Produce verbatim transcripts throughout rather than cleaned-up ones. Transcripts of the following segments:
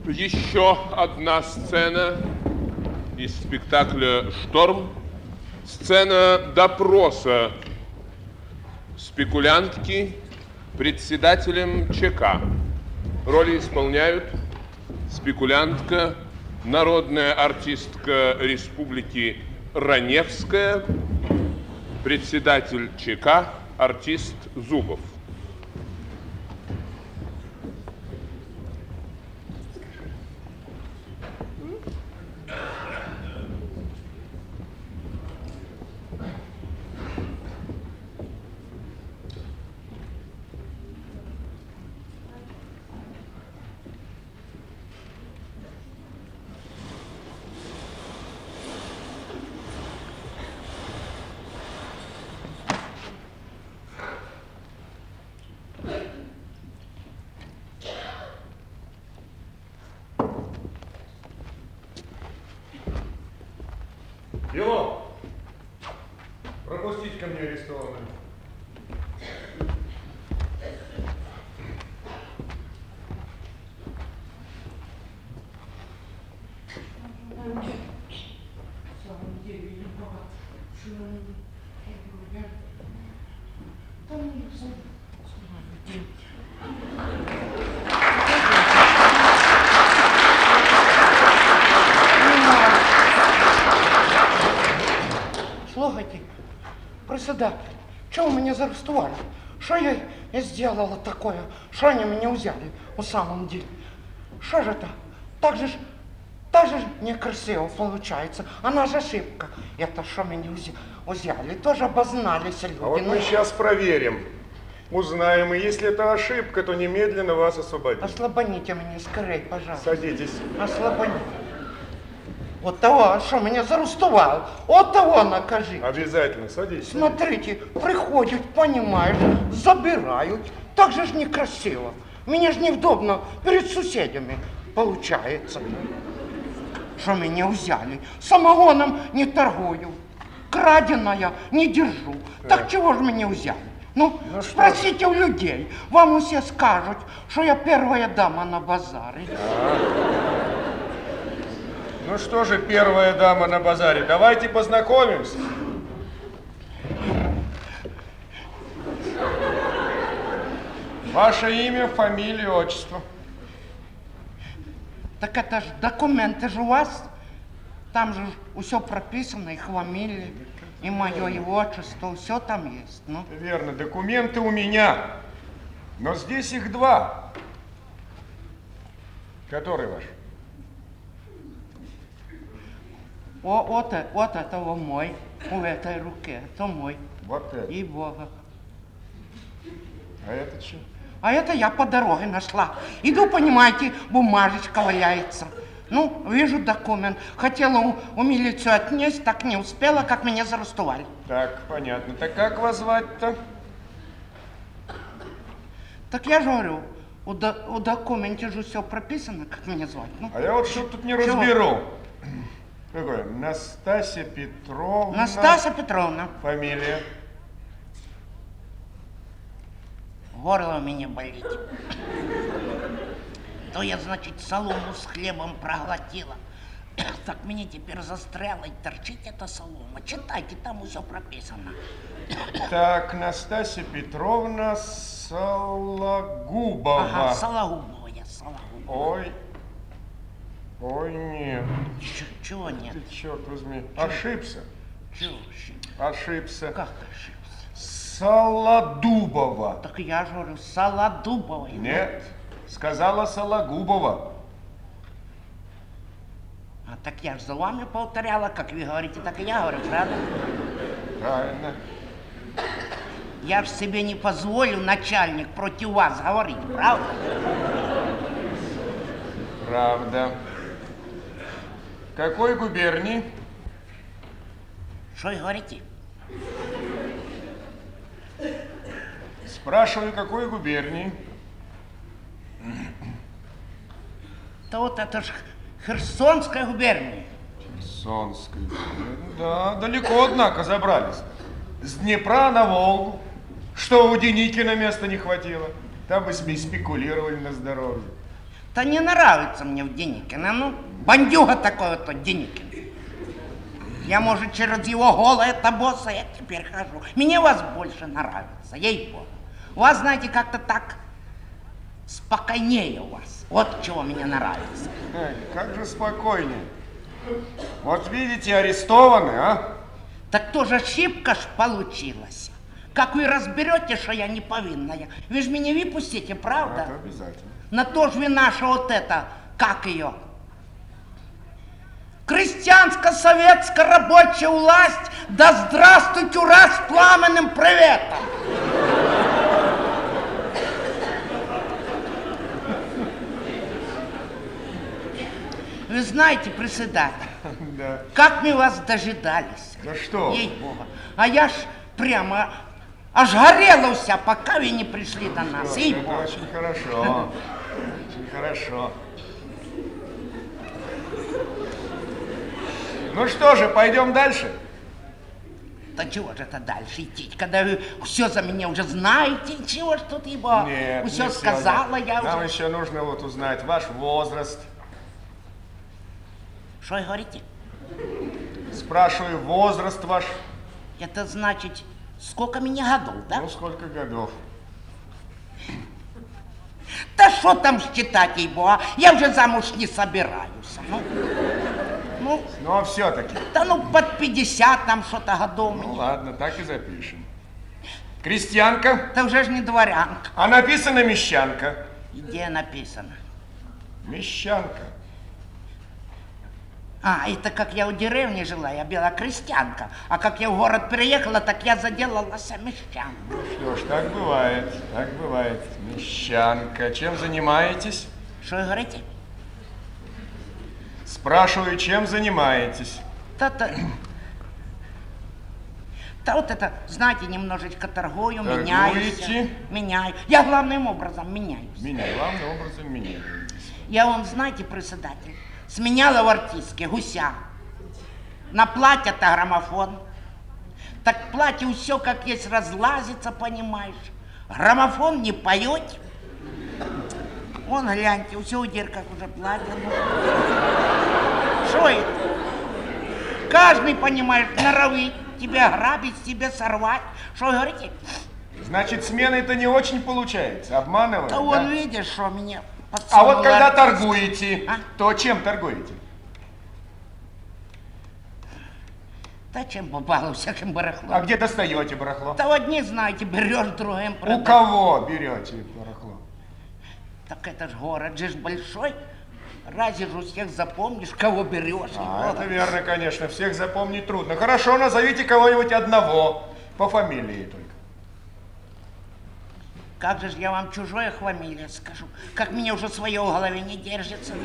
Еще одна сцена из спектакля «Шторм». Сцена допроса спекулянтки председателем ЧК. Роли исполняют спекулянтка, народная артистка Республики Раневская, председатель ЧК, артист Зубов. Белов, пропустить ко мне арестованного. Слухайте, председатель, что вы меня заарестовали? Что я, я сделала такое? Что они меня взяли в самом деле? Что же это? Так же, так же некрасиво получается. Она же ошибка. Это что меня взяли? Тоже обознались люди. А вот мы сейчас проверим. Узнаем, и если это ошибка, то немедленно вас освободим. Ослабоните меня скорее, пожалуйста. Садитесь. Ослабоните. Вот того, что меня заарестовал, вот того накажи. Обязательно, садись. Смотрите, приходят, понимаешь, забирают. Так же ж некрасиво. Мне же неудобно перед соседями получается. Что меня взяли. Самогоном не торгую. Краденое не держу. Так, так чего же меня взяли? Ну, ну спросите у людей. Вам все скажут, что я первая дама на базаре. А-а-а. Ну что же, первая дама на базаре, давайте познакомимся. Ваше имя, фамилия, отчество. Так это же документы же у вас. Там же все прописано, и фамилия, и мое, и отчество, все там есть. Ну. Верно, документы у меня, но здесь их два. Который ваш? О, вот, вот это мой, в этой руке, это мой. Вот это? И Бога. А это что? А это я по дороге нашла. Иду, понимаете, бумажечка валяется. Ну, вижу документ. Хотела у, у милицию отнести, так не успела, как меня заарестовали. Так, понятно. Так как вас звать-то? Так я же говорю, у, до, у документе же все прописано, как меня звать. Ну, а я вот что тут не разберу. Какое? Настасья Петровна. Настасья Петровна. Фамилия. Горло у меня болит. То я, значит, солому с хлебом проглотила. Так мне теперь застряло и торчит эта солома. Читайте, там все прописано. Так, Настасья Петровна Сологубова. Ага, Сологубова я, Сологубова. Ой. Ой, нет. Ч чего нет? Ты, черт возьми, Чё? Ошибся. Чего ошибся? Ошибся. Как ошибся? Солодубова. Так я же говорю, Солодубова. Нет, сказала Сологубова. А так я же за вами повторяла, как вы говорите, так и я говорю, правда? Правильно. Я же себе не позволю, начальник, против вас говорить, правда? Правда. Какой губернии? Что вы говорите? Спрашиваю, какой губернии? Да вот это ж Херсонская губерния. Херсонская губерния. Да, далеко, однако, забрались. С Днепра на Волгу. Что у Деникина места не хватило. Там бы себе спекулировали на здоровье. Да не нравится мне в Деникина. Ну, бандюга такой вот тот Деникин. Я, может, через его голое табоса я теперь хожу. Мне вас больше нравится, ей-богу. У вас, знаете, как-то так спокойнее у вас. Вот чего мне нравится. Эй, как же спокойнее. Вот видите, арестованы, а? Так тоже ошибка ж получилась. Как вы разберете, что я не повинная, вы же меня выпустите, правда? Это обязательно. На то ж вы наша вот это, как ее? Крестьянско-советская рабочая власть, да здравствуйте, ура, с пламенным приветом! Вы знаете, председатель, Да. как мы вас дожидались. Да что? Ей-богу. А я ж прямо аж горела вся, пока вы не пришли до нас. Это Ей-богу. очень хорошо. Очень хорошо. Ну что же, пойдем дальше? Да чего же это дальше идти, когда вы все за меня уже знаете, чего ж тут, ибо Нет, все не сказала, всё. я Нам уже... еще нужно вот узнать ваш возраст. Что вы говорите? Спрашиваю, возраст ваш. Это значит, сколько мне годов, да? Ну, сколько годов? Да что там считать, ей-богу, а? Я уже замуж не собираюсь. Ну, ну, Ну, а все-таки. да ну под пятьдесят там что-то годов Ну, мне. ладно, так и запишем. Крестьянка, Это уже ж не дворянка. а написано мещанка. Где написано? Мещанка. А, это как я в деревне жила, я была крестьянка. А как я в город переехала, так я заделалась мещанкой. Что ж, так бывает, так бывает. Мещанка. Чем занимаетесь? Что вы говорите? Спрашиваю, чем занимаетесь? Да-то... Да вот это, знаете, немножечко торгую, Торгуете? меняюсь. Меняю. Я главным образом меняюсь. Меня главным образом меняетесь. Я вам, знаете, председатель, сменяла в артистке гуся. На платье-то граммофон. Так платье все как есть разлазится, понимаешь. Граммофон не поет. Вон, гляньте, все у дырках уже платье. Что это? Каждый, понимаешь, норовит тебя грабить, тебя сорвать. Что вы говорите? Значит, смены-то не очень получается. Обманывают, Да да? вон, видишь, что меня А подсунула вот когда артистка. торгуете, А? то чем торгуете? Да чем попало, всяким барахлом. А где достаете барахло? Да вот не знаете, берешь другим, У продаешь. кого берете барахло? Так это ж город же ж большой. Разве же у всех запомнишь, кого берешь? А, это верно, конечно. Всех запомнить трудно. Хорошо, назовите кого-нибудь одного. По фамилии только. Как же ж я вам чужое фамилия скажу? Как мне уже свое в голове не держится.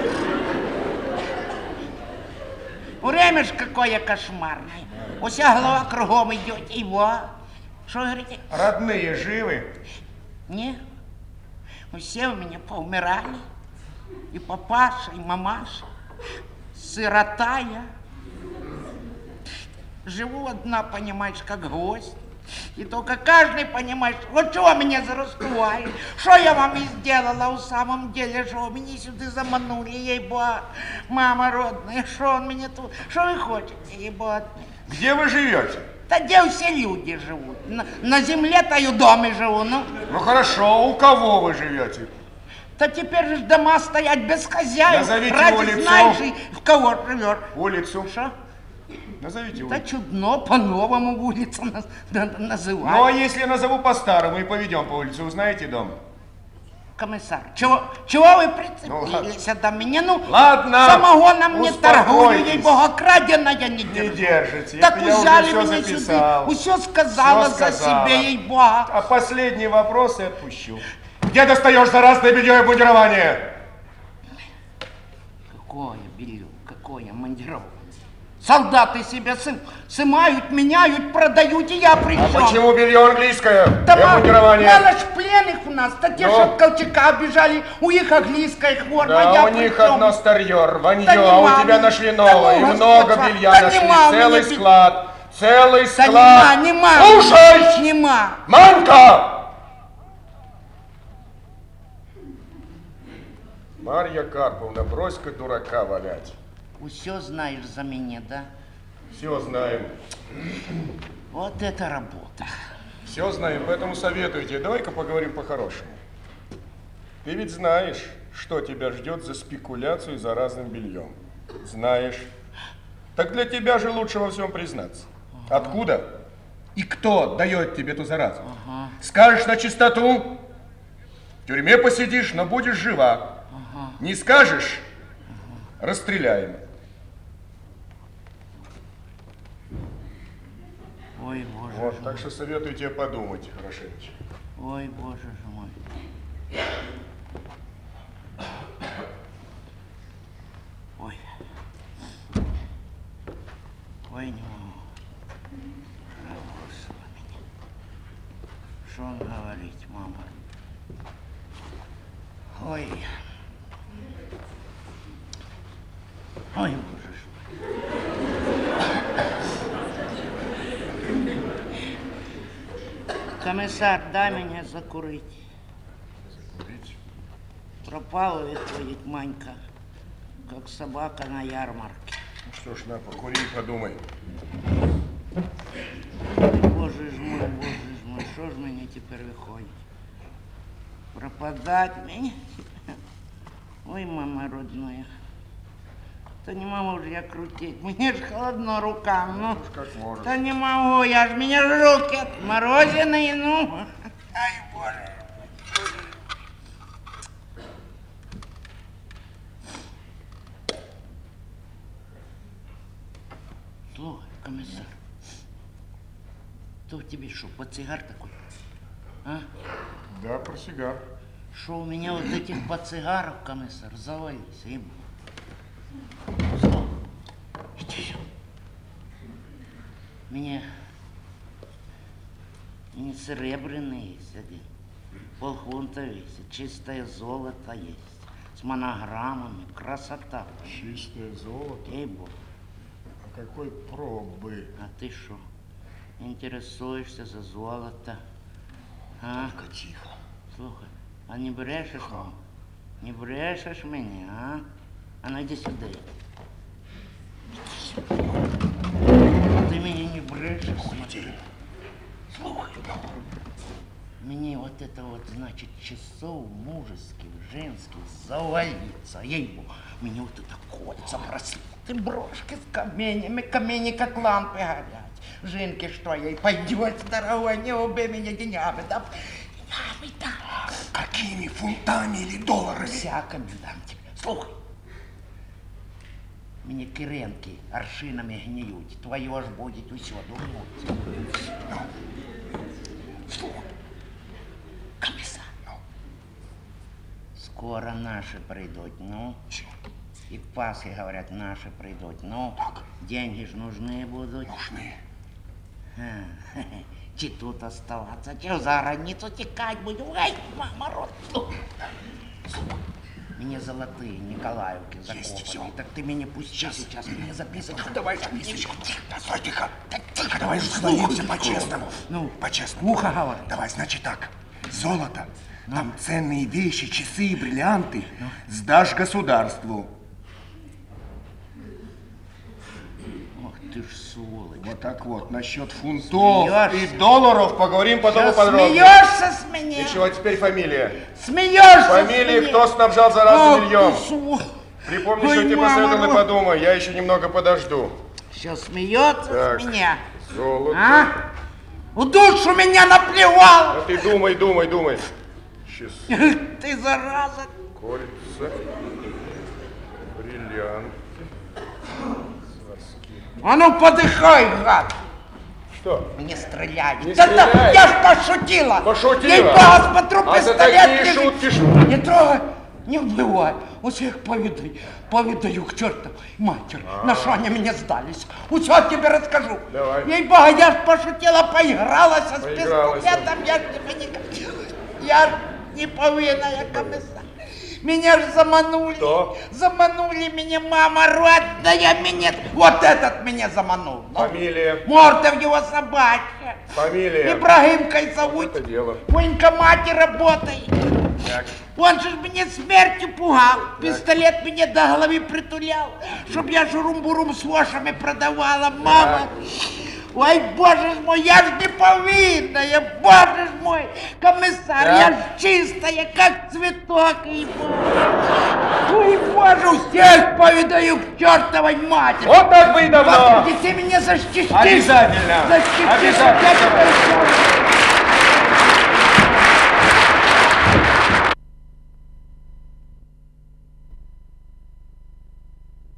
Время ж какое кошмарное. Уся голова кругом идет, его. Что говорите? Родные живы? Не. Все у меня поумирали. И папаша, и мамаша. Сирота я. Живу одна, понимаешь, как гость. И только каждый, понимаешь, вот что меня за раскрывает, что я вам и сделала в самом деле, что вы меня сюда заманули, ей-бо, мама родная, что он меня тут, что вы хотите, ей-бо. Где вы живете? Да где все люди живут, на, на земле-то и в доме живу, ну. Ну хорошо, у кого вы живете? Да теперь же дома стоять без хозяев. Назовите Ради улицу. знаешь, и в кого живешь. Улицу. Что? Назовите Да улицу. чудно, по-новому улицу наз- на- на- называют. Ну а если я назову по-старому и поведем по улице, узнаете дом? Комиссар, чего, чего вы Ну, прицепились до меня? Ну, Ладно, самогоном не торгую, успокойтесь. ей-богу, краденая не Не держу. держите. Так Это я взяли уже все меня записал. сюда, все сказала Всё за сказала. себя, ей-богу. А последний вопрос и отпущу. Где достаешь заразное белье и обмундирование? Какое белье, какое мандирование. Солдаты себя сы- сымают, меняют, продают, и я при А чем? почему белье английское Да и ма- обмундирование? мало ж пленных у нас, да те, Ну? что от Колчака бежали, у них английская форма, Да, я у при них чем? одно старье, рванье, Да а нема у тебя мне- нашли да новое, и ну, много Господи, белья да нашли, нема у целый меня бе- склад, целый Да склад. нема, нема. Слушай! Нема. Манька! Марья Карповна, брось-ка дурака валять. Все знаешь за меня, да? Все знаем. Вот это работа. Все знаем, поэтому советую тебе. Давай-ка поговорим по-хорошему. Ты ведь знаешь, что тебя ждет за спекуляцию за разным бельем. Знаешь. Так для тебя же лучше во всем признаться. Ага. Откуда и кто дает тебе эту заразу? Ага. Скажешь на чистоту, в тюрьме посидишь, но будешь жива. Ага. Не скажешь, ага. Расстреляем. Ой, боже вот, же так мой. что советую тебе подумать, хорошенько. Ой, боже же мой. Ой. Ой, не могу. Бросила меня. Что он говорить, мама? Ой. Ой, боже ж мой. Комиссар, дай меня закурить. Закурить? Пропала, выходит, Манька, как собака на ярмарке. Ну что ж, на, покури и подумай. Боже ж мой, боже ж мой, что ж мне теперь выходит? Пропадать мне? Ой, мама родная. Да не могу же я крутить, мне ж холодно рукам, ну. Как можешь. Да не могу, я ж, меня руки отмороженные, ну. Ай, боже. Слушай, комиссар, то тебе что, портсигар такой? А? Да, портсигар. Что у меня вот этих портсигаров, комиссар, завались, им. Иди сюда. Мне не серебряный есть один, полфунта весит, чистое золото есть, с монограммами, красота. Чистое золото? Ей-богу. А какой пробы? А ты что, интересуешься за золото? А? Только тихо. Слушай, а не брешешь мне? Не брешешь меня, а? А ну иди сюда. Ты меня не брешешь, смотри. Слухай, мне вот это вот, значит, часов мужеских, женских завалится, ей-богу. Мне вот это кольца браслеты, брошки с каменями, камени как лампы горят. Жинки, что ей пойдет, дорогой, не убей меня деньгами, да? Деньгами, да. Какими фунтами или долларами? Всякими дам тебе. Слухай. Мне киренки аршинами гниють, твоє ж будет усё дурнуть. Ну, слухай, комиссар, ну. Скоро наши придут, ну. Чего? И к Пасхе, говорят, наши придут, ну. Так. Деньги ж нужны будут. Нужны. А, чи тут оставаться, чи за границу текать будем. Ай, мама, рот. Слухай. Мне золотые Николаевки закопаны. Так ты меня пусти сейчас, сейчас мне записочку. Давай записочку. Тихо, стой, тихо. Так, тихо, давай склонимся по-честному. Ну, по-честному. ухо говори. Давай, значит так. Золото, ну. Там ценные вещи, часы и бриллианты ну. Сдашь государству. Ох ты ж сволочь. Вот так вот, насчет фунтов Смеешься? И долларов поговорим потом Сейчас подробнее. Смеешься с меня? И чего теперь фамилия? Смеешься Фамилия, с меня? кто снабжал заразным бельем? Су... Припомни, Ой, что тебе мама, посоветовал и ну... подумай. Я еще немного подожду. Все смеется Так, с меня? Золото. А? В душу меня наплевал! А ты думай, думай, думай. Часы, Ты зараза! кольца, бриллианты. А ну подыхай, гад! Что? Не стреляй! Не Да, стреляй. да, я ж пошутила! Пошутила? Ей-богу, смотрю, А за пистолет такие лежит. шутки шутки. Не трогай, не убивай. Усех повидай, повидаю к черту матери. На что они мне сдались? Все тебе расскажу. Давай. Ей-богу, я ж пошутила, поигралась с Поигралась. пистолетом. Я ж не, я ж не повинная, комиссар. Меня же заманули. Кто? Заманули меня, мама родная меня. Вот этот меня заманул. Фамилия? Морда в него собачья. Фамилия? Ибрагимкой зовут. Вот это дело. В военкомате работает. Так. Он же меня смертью пугал. Пистолет меня до головы притулял, чтоб я шурум-бурум с вошами продавала, мама. Ой, боже ж мой, я ж не повинная, боже ж мой, комиссар, Да. я ж чистая, как цветок, и ой, боже, всех повидаю к чертовой матери. Вот так вы и давно. Ты меня защитишь. Обязательно. Защитишь. Обязательно. Я тебя